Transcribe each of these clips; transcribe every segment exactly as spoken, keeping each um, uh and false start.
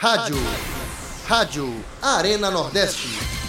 Rádio. Rádio Arena Nordeste.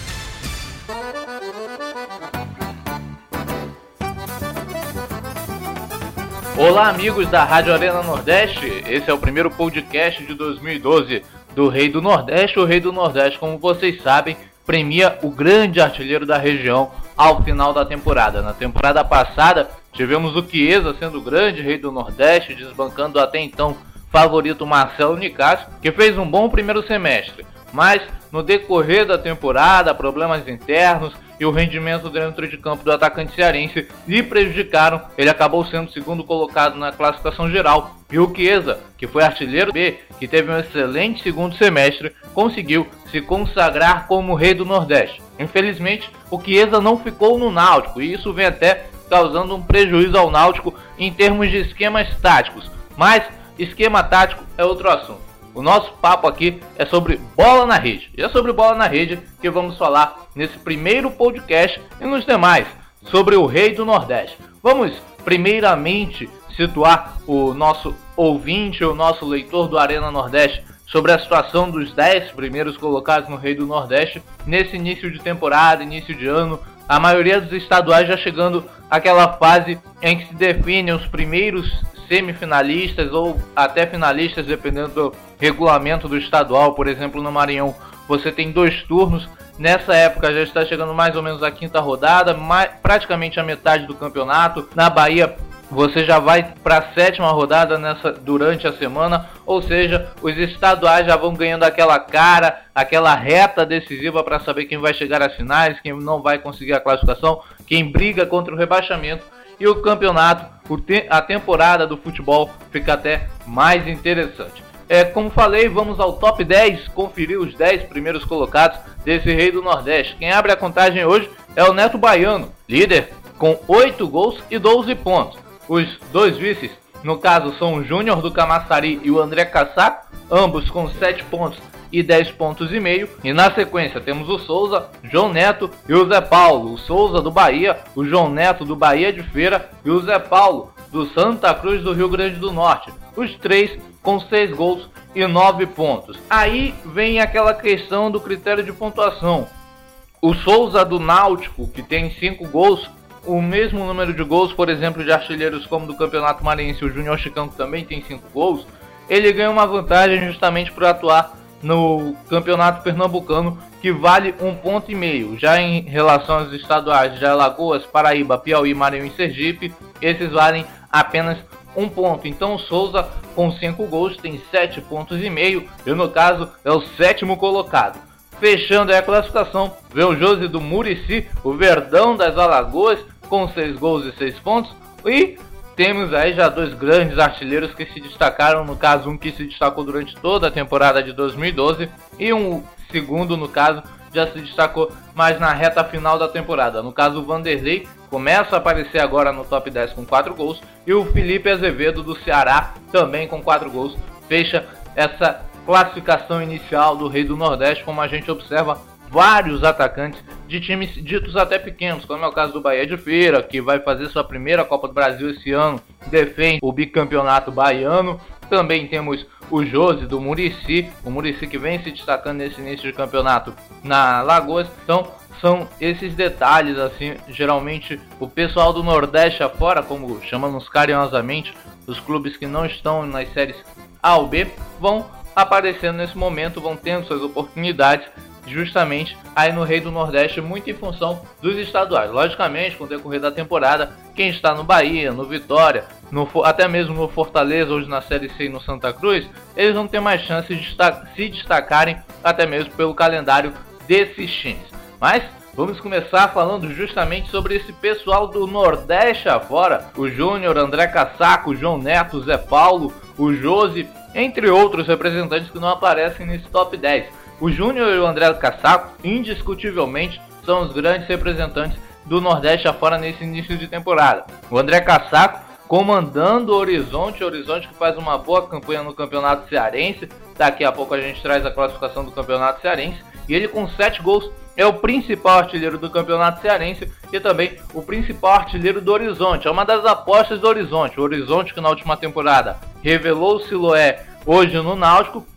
Olá, amigos da Rádio Arena Nordeste. Esse é o primeiro podcast de dois mil e doze do Rei do Nordeste. O Rei do Nordeste, como vocês sabem, premia o grande artilheiro da região ao final da temporada. Na temporada passada, tivemos o Chiesa sendo o grande Rei do Nordeste, desbancando até então favorito Marcelo Nicásio, que fez um bom primeiro semestre. Mas no decorrer da temporada, problemas internos e o rendimento dentro de campo do atacante cearense lhe prejudicaram. Ele acabou sendo segundo colocado na classificação geral, e o Chiesa, que foi artilheiro B, que teve um excelente segundo semestre, conseguiu se consagrar como Rei do Nordeste. Infelizmente, o Chiesa não ficou no Náutico, e isso vem até causando um prejuízo ao Náutico em termos de esquemas táticos. Mas esquema tático é outro assunto. O nosso papo aqui é sobre bola na rede. E é sobre bola na rede que vamos falar nesse primeiro podcast e nos demais sobre o Rei do Nordeste. Vamos primeiramente situar o nosso ouvinte, o nosso leitor do Arena Nordeste sobre a situação dos dez primeiros colocados no Rei do Nordeste nesse início de temporada, início de ano. A maioria dos estaduais já chegando àquela fase em que se definem os primeiros semifinalistas ou até finalistas, dependendo do regulamento do estadual. Por exemplo, no Maranhão você tem dois turnos. Nessa época já está chegando mais ou menos a quinta rodada, mais, praticamente a metade do campeonato. Na Bahia você já vai para a sétima rodada nessa, durante a semana, ou seja, os estaduais já vão ganhando aquela cara, aquela reta decisiva para saber quem vai chegar às finais, quem não vai conseguir a classificação, quem briga contra o rebaixamento. E o campeonato, a temporada do futebol fica até mais interessante. É, como falei, vamos ao top dez, conferir os dez primeiros colocados desse Rei do Nordeste. Quem abre a contagem hoje é o Neto Baiano, líder com oito gols e doze pontos. Os dois vices, no caso, são o Júnior do Camaçari e o André Cassaco, ambos com sete pontos e dez pontos e meio. E na sequência temos o Souza, João Neto e o Zé Paulo. O Souza do Bahia, o João Neto do Bahia de Feira e o Zé Paulo do Santa Cruz do Rio Grande do Norte. Os três com seis gols e nove pontos. Aí vem aquela questão do critério de pontuação. O Souza do Náutico, que tem cinco gols, o mesmo número de gols, por exemplo, de artilheiros como do Campeonato Maranhense, o Júnior Chicão, que também tem cinco gols, ele ganha uma vantagem justamente por atuar no Campeonato Pernambucano, que vale um ponto e meio. Já em relação aos estaduais de Alagoas, Paraíba, Piauí, Maranhão e Sergipe, esses valem apenas um ponto. Então o Souza, com cinco gols, tem sete pontos e meio, e no caso é o sétimo colocado. Fechando aí a classificação, vem o Josi do Murici, o Verdão das Alagoas, com seis gols e seis pontos. E temos aí já dois grandes artilheiros que se destacaram, no caso um que se destacou durante toda a temporada de dois mil e doze e um segundo, no caso, já se destacou mais na reta final da temporada. No caso, o Vanderlei começa a aparecer agora no top dez com quatro gols, e o Felipe Azevedo do Ceará também com quatro gols, fecha essa classificação inicial do Rei do Nordeste. Como a gente observa, vários atacantes de times ditos até pequenos, como é o caso do Bahia de Feira, que vai fazer sua primeira Copa do Brasil esse ano, defende o bicampeonato baiano. Também temos o Josi do Murici, o Murici que vem se destacando nesse início de campeonato na Lagoas. Então são esses detalhes, assim, geralmente o pessoal do Nordeste afora, como chamamos carinhosamente, os clubes que não estão nas séries A ou B, vão aparecendo nesse momento, vão tendo suas oportunidades justamente aí no Rei do Nordeste, muito em função dos estaduais. Logicamente, com o decorrer da temporada, quem está no Bahia, no Vitória, no, até mesmo no Fortaleza, hoje na Série C e no Santa Cruz, eles vão ter mais chances de se destacarem, até mesmo pelo calendário desses times. Mas vamos começar falando justamente sobre esse pessoal do Nordeste afora, o Júnior, André Cassaco, o João Neto, o Zé Paulo, o Josi, entre outros representantes que não aparecem nesse top dez. O Júnior e o André Cassaco, indiscutivelmente, são os grandes representantes do Nordeste afora nesse início de temporada. O André Cassaco comandando o Horizonte, Horizonte que faz uma boa campanha no Campeonato Cearense. Daqui a pouco a gente traz a classificação do Campeonato Cearense. E ele, com sete gols, é o principal artilheiro do Campeonato Cearense e também o principal artilheiro do Horizonte. É uma das apostas do Horizonte. O Horizonte, que na última temporada revelou o Siloé hoje no Náutico,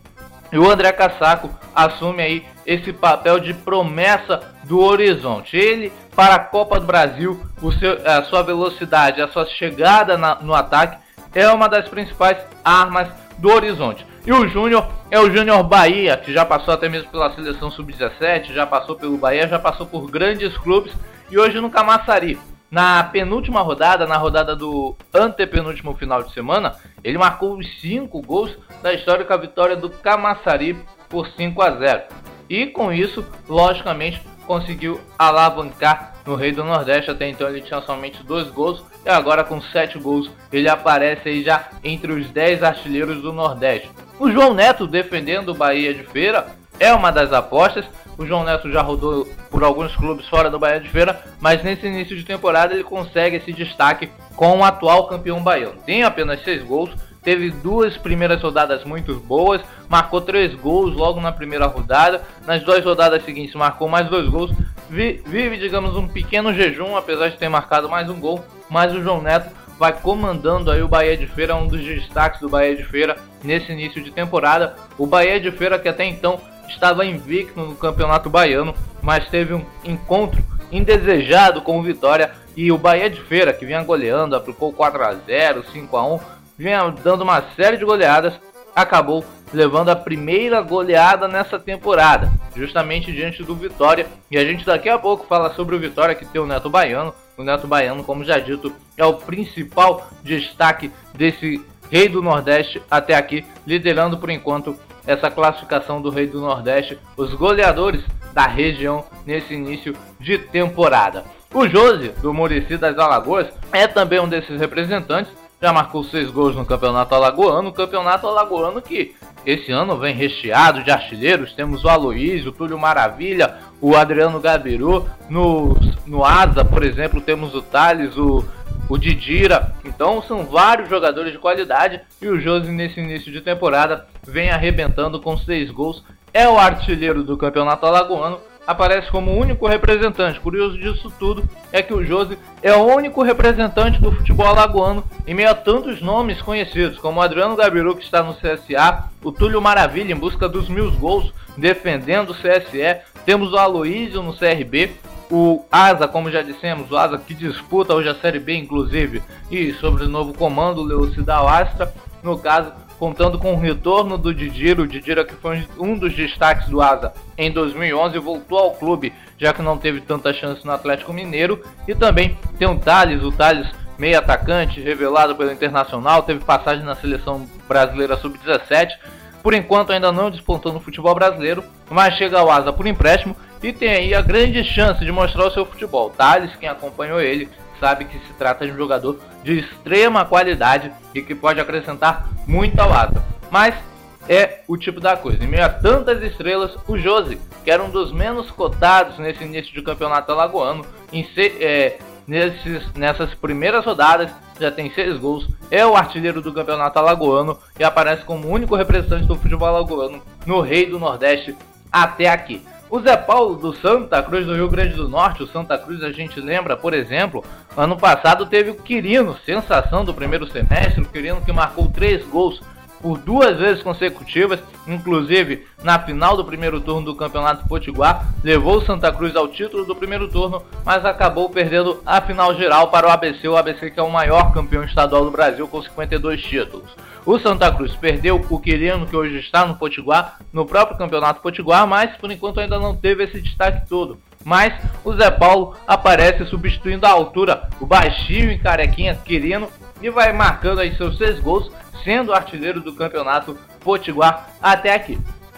E o André Cassaco assume aí esse papel de promessa do Horizonte. Ele, para a Copa do Brasil, o seu, a sua velocidade, a sua chegada na, no ataque é uma das principais armas do Horizonte. E o Júnior é o Júnior Bahia, que já passou até mesmo pela seleção sub dezessete, já passou pelo Bahia, já passou por grandes clubes e hoje no Camaçari. Na penúltima rodada, na rodada do antepenúltimo final de semana, ele marcou os cinco gols da histórica vitória do Camaçari por cinco a zero. E com isso, logicamente, conseguiu alavancar no Rei do Nordeste. Até então ele tinha somente dois gols e agora com sete gols ele aparece aí já entre os dez artilheiros do Nordeste. O João Neto, defendendo o Bahia de Feira, é uma das apostas. O João Neto já rodou por alguns clubes fora do Bahia de Feira, mas nesse início de temporada ele consegue esse destaque com o atual campeão baiano. Tem apenas seis gols, teve duas primeiras rodadas muito boas, marcou três gols logo na primeira rodada, nas duas rodadas seguintes marcou mais dois gols, vive, digamos, um pequeno jejum, apesar de ter marcado mais um gol, mas o João Neto vai comandando aí o Bahia de Feira, um dos destaques do Bahia de Feira nesse início de temporada. O Bahia de Feira que até então estava invicto no Campeonato Baiano, mas teve um encontro indesejado com o Vitória, e o Bahia de Feira, que vinha goleando, aplicou quatro a zero, cinco a um, vinha dando uma série de goleadas, acabou levando a primeira goleada nessa temporada, justamente diante do Vitória. E a gente daqui a pouco fala sobre o Vitória, que tem o Neto Baiano. O Neto Baiano, como já dito, é o principal destaque desse Rei do Nordeste até aqui, liderando por enquanto essa classificação do Rei do Nordeste, os goleadores da região nesse início de temporada. O Josi, do Muricy das Alagoas, é também um desses representantes, já marcou seis gols no Campeonato Alagoano, o Campeonato Alagoano que esse ano vem recheado de artilheiros. Temos o Aloysio, o Túlio Maravilha, o Adriano Gabiru, no, no Asa, por exemplo, temos o Thales, o o Didira. Então são vários jogadores de qualidade e o Josi nesse início de temporada vem arrebentando com seis gols. É o artilheiro do Campeonato Alagoano, aparece como único representante. Curioso disso tudo é que o Josi é o único representante do futebol alagoano em meio a tantos nomes conhecidos, como o Adriano Gabiru, que está no C S A, o Túlio Maravilha em busca dos mil gols defendendo o C S E, temos o Aloysio no C R B, o Asa, como já dissemos, o Asa que disputa hoje a Série B, inclusive, e sobre o novo comando, o Leucidal Astra, no caso, contando com o retorno do Didira, o Didira que foi um dos destaques do Asa em dois mil e onze, voltou ao clube, já que não teve tanta chance no Atlético Mineiro, e também tem o Thales, o Thales meio atacante, revelado pelo Internacional, teve passagem na Seleção Brasileira sub dezessete, por enquanto ainda não despontou no futebol brasileiro, mas chega ao Asa por empréstimo, e tem aí a grande chance de mostrar o seu futebol. Thales, quem acompanhou ele, sabe que se trata de um jogador de extrema qualidade e que pode acrescentar muito ao Asa. Mas é o tipo da coisa. Em meio a tantas estrelas, o Josi, que era um dos menos cotados nesse início de campeonato alagoano, em se, é, nesses, nessas primeiras rodadas, já tem seis gols, é o artilheiro do campeonato alagoano e aparece como o único representante do futebol alagoano no Rei do Nordeste até aqui. O Zé Paulo do Santa Cruz do Rio Grande do Norte, o Santa Cruz, a gente lembra, por exemplo, ano passado teve o Quirino, sensação do primeiro semestre, o Quirino que marcou três gols por duas vezes consecutivas, inclusive na final do primeiro turno do Campeonato Potiguar, levou o Santa Cruz ao título do primeiro turno, mas acabou perdendo a final geral para o A B C, o A B C que é o maior campeão estadual do Brasil com cinquenta e dois títulos. O Santa Cruz perdeu o Quirino, que hoje está no Potiguar, no próprio Campeonato Potiguar, mas por enquanto ainda não teve esse destaque todo. Mas o Zé Paulo aparece substituindo a altura, o baixinho e carequinha Quirino, e vai marcando aí seus seis gols, sendo artilheiro do Campeonato Potiguar até aqui.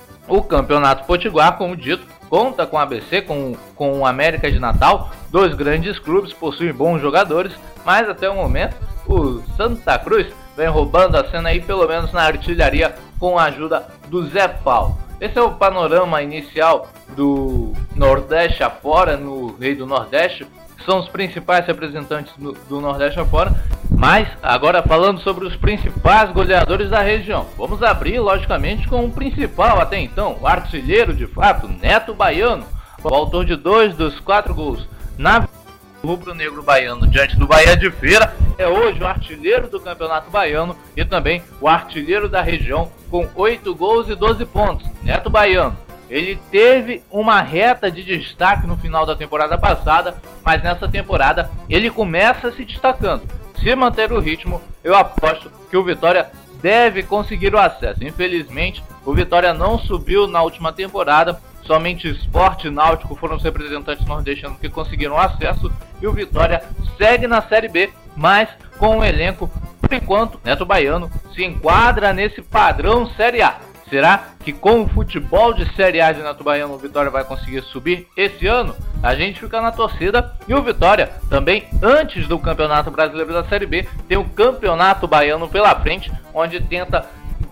O Campeonato Potiguar, como dito, conta com o A B C, com, com o América de Natal, dois grandes clubes, possuem bons jogadores, mas até o momento o Santa Cruz vem roubando a cena aí, pelo menos na artilharia, com a ajuda do Zé Paulo. Esse é o panorama inicial do Nordeste afora, no Rei do Nordeste. São os principais representantes do, do Nordeste afora. Mas, agora falando sobre os principais goleadores da região. Vamos abrir, logicamente, com o principal até então, o artilheiro de fato, Neto Baiano. O autor de dois dos quatro gols na rubro-negro baiano diante do Bahia de Feira. É hoje o artilheiro do Campeonato Baiano e também o artilheiro da região com oito gols e doze pontos, Neto Baiano. Ele teve uma reta de destaque no final da temporada passada, mas nessa temporada ele começa se destacando. Se manter o ritmo, eu aposto que o Vitória deve conseguir o acesso. Infelizmente, o Vitória não subiu na última temporada, somente Sport e Náutico foram os representantes nordestinos que conseguiram acesso, e o Vitória segue na Série B, mas com um elenco, por enquanto, Neto Baiano se enquadra nesse padrão Série A. Será que com o futebol de Série A de Neto Baiano o Vitória vai conseguir subir esse ano? A gente fica na torcida. E o Vitória também, antes do Campeonato Brasileiro da Série B, tem o Campeonato Baiano pela frente, onde tenta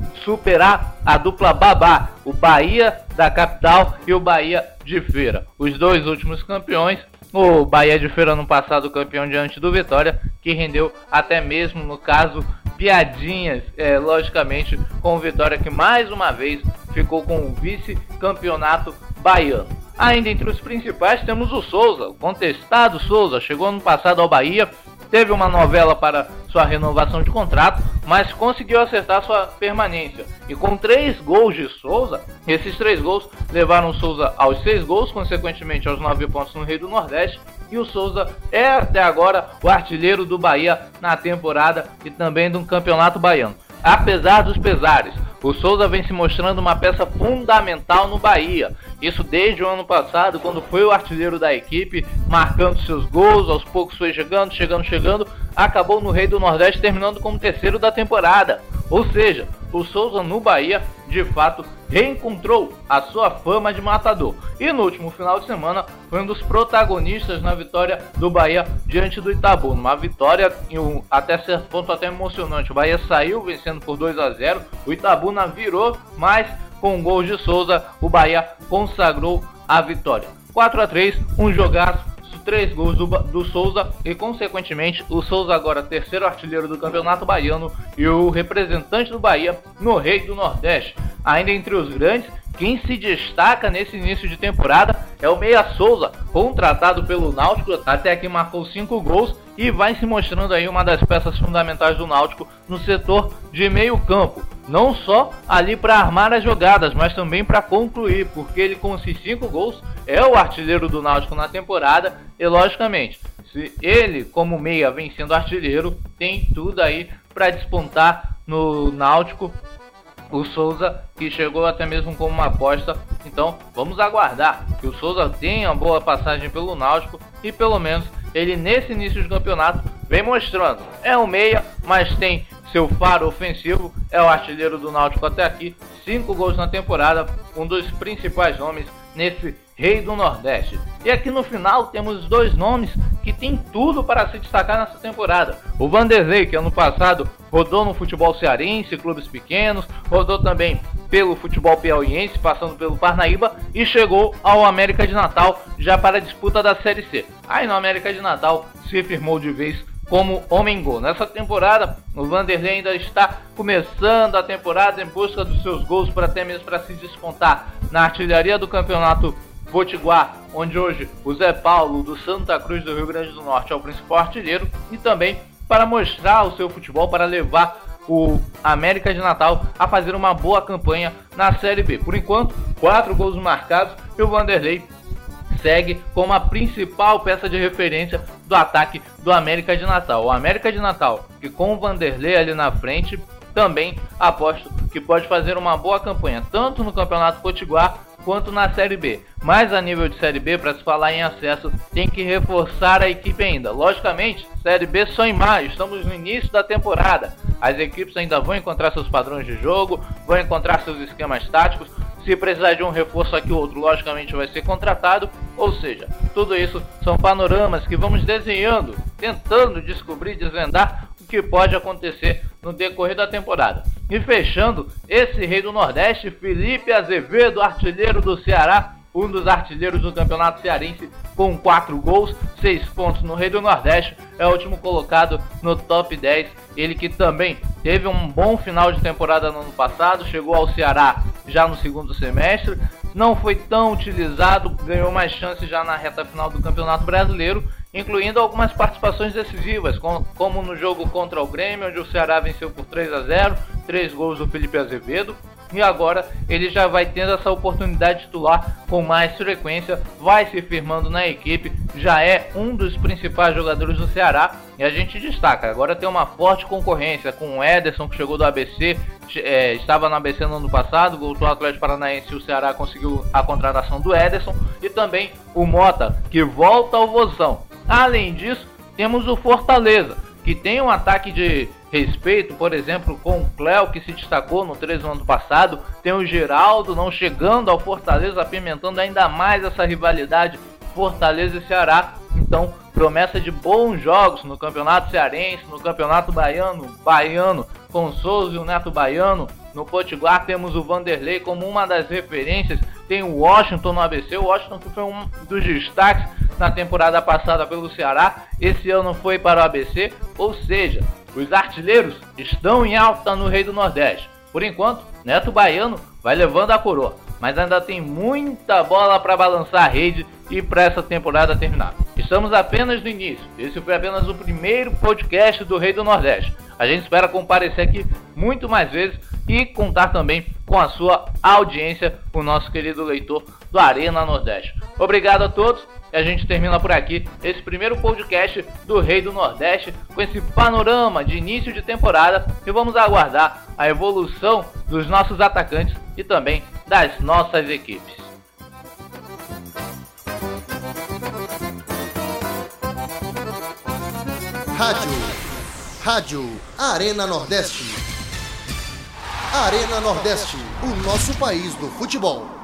superar a dupla babá, o Bahia da capital e o Bahia de Feira. Os dois últimos campeões, o Bahia de Feira no passado campeão diante do Vitória, que rendeu até mesmo, no caso, piadinhas, é, logicamente, com o Vitória, que mais uma vez ficou com o vice-campeonato baiano. Ainda entre os principais temos o Souza, o contestado Souza, chegou ano passado ao Bahia, teve uma novela para sua renovação de contrato, mas conseguiu acertar sua permanência. E com três gols de Souza, esses três gols levaram o Souza aos seis gols, consequentemente aos nove pontos no Rei do Nordeste. E o Souza é até agora o artilheiro do Bahia na temporada e também do Campeonato Baiano. Apesar dos pesares, o Souza vem se mostrando uma peça fundamental no Bahia. Isso desde o ano passado, quando foi o artilheiro da equipe, marcando seus gols, aos poucos foi chegando, chegando, chegando, acabou no Rei do Nordeste, terminando como terceiro da temporada. Ou seja, o Souza no Bahia, de fato, reencontrou a sua fama de matador. E no último final de semana, foi um dos protagonistas na vitória do Bahia diante do Itabu. Uma vitória, um, até certo ponto, até emocionante. O Bahia saiu vencendo por dois a zero, o Itabuna virou, mas com um gol de Souza, o Bahia consagrou a vitória. quatro a três, um jogaço, três gols do, do Souza e, consequentemente, o Souza agora terceiro artilheiro do Campeonato Baiano e o representante do Bahia no Rei do Nordeste. Ainda entre os grandes, quem se destaca nesse início de temporada é o Meia Souza, contratado pelo Náutico, até aqui marcou cinco gols e vai se mostrando aí uma das peças fundamentais do Náutico no setor de meio campo. Não só ali para armar as jogadas, mas também para concluir, porque ele com esses cinco gols é o artilheiro do Náutico na temporada e, logicamente, se ele como meia vem sendo artilheiro, tem tudo aí para despontar no Náutico. O Souza, que chegou até mesmo como uma aposta, então vamos aguardar que o Souza tenha uma boa passagem pelo Náutico e pelo menos ele nesse início de campeonato vem mostrando. É um meia, mas tem seu faro ofensivo, é o artilheiro do Náutico até aqui, cinco gols na temporada, um dos principais nomes nesse Rei do Nordeste. E aqui no final temos dois nomes que tem tudo para se destacar nessa temporada. O Vanderlei, que ano passado rodou no futebol cearense, clubes pequenos, rodou também pelo futebol piauiense, passando pelo Parnaíba e chegou ao América de Natal já para a disputa da Série C. Aí no América de Natal se firmou de vez como homem-gol. Nessa temporada, o Vanderlei ainda está começando a temporada em busca dos seus gols, para até mesmo para se despontar na artilharia do Campeonato Potiguar, onde hoje o Zé Paulo do Santa Cruz do Rio Grande do Norte é o principal artilheiro, e também para mostrar o seu futebol, para levar o América de Natal a fazer uma boa campanha na Série B. Por enquanto, quatro gols marcados e o Vanderlei segue como a principal peça de referência do ataque do América de Natal. O América de Natal, que com o Vanderlei ali na frente, também aposto que pode fazer uma boa campanha, tanto no Campeonato Potiguar quanto na Série B. Mas a nível de Série B, para se falar em acesso, tem que reforçar a equipe ainda. Logicamente, Série B só em maio, estamos no início da temporada. As equipes ainda vão encontrar seus padrões de jogo, vão encontrar seus esquemas táticos. Se precisar de um reforço aqui ou outro, logicamente vai ser contratado. Ou seja, tudo isso são panoramas que vamos desenhando, tentando descobrir, desvendar o que pode acontecer no decorrer da temporada. E fechando esse Rei do Nordeste, Felipe Azevedo, artilheiro do Ceará, um dos artilheiros do Campeonato Cearense, com quatro gols, seis pontos no Rei do Nordeste, é o último colocado no top dez. Ele que também teve um bom final de temporada no ano passado, chegou ao Ceará já no segundo semestre, não foi tão utilizado, ganhou mais chances já na reta final do Campeonato Brasileiro incluindo algumas participações decisivas, como no jogo contra o Grêmio, onde o Ceará venceu por três a zero, três gols do Felipe Azevedo. E agora ele já vai tendo essa oportunidade de titular com mais frequência, vai se firmando na equipe, já é um dos principais jogadores do Ceará. E a gente destaca, agora tem uma forte concorrência com o Ederson, que chegou do A B C, é, estava no A B C no ano passado, voltou ao Atlético Paranaense e o Ceará conseguiu a contratação do Ederson. E também o Mota, que volta ao Vozão. Além disso, temos o Fortaleza, que tem um ataque de respeito, por exemplo, com o Cléo, que se destacou no três no ano passado. Tem o Geraldo não chegando ao Fortaleza, apimentando ainda mais essa rivalidade Fortaleza e Ceará. Então, promessa de bons jogos no Campeonato Cearense, no Campeonato Baiano, Baiano com o Souza e o Neto Baiano. No Potiguar temos o Vanderlei como uma das referências. Tem o Washington no A B C, o Washington que foi um dos destaques na temporada passada pelo Ceará, esse ano foi para o A B C, ou seja, os artilheiros estão em alta no Rei do Nordeste. Por enquanto, Neto Baiano vai levando a coroa, mas ainda tem muita bola para balançar a rede e para essa temporada terminar. Estamos apenas no início, esse foi apenas o primeiro podcast do Rei do Nordeste. A gente espera comparecer aqui muito mais vezes e contar também com a sua audiência, o nosso querido leitor do Arena Nordeste. Obrigado a todos. E a gente termina por aqui esse primeiro podcast do Rei do Nordeste com esse panorama de início de temporada e vamos aguardar a evolução dos nossos atacantes e também das nossas equipes. Rádio, Rádio Arena Nordeste. Arena Nordeste, o nosso país do futebol.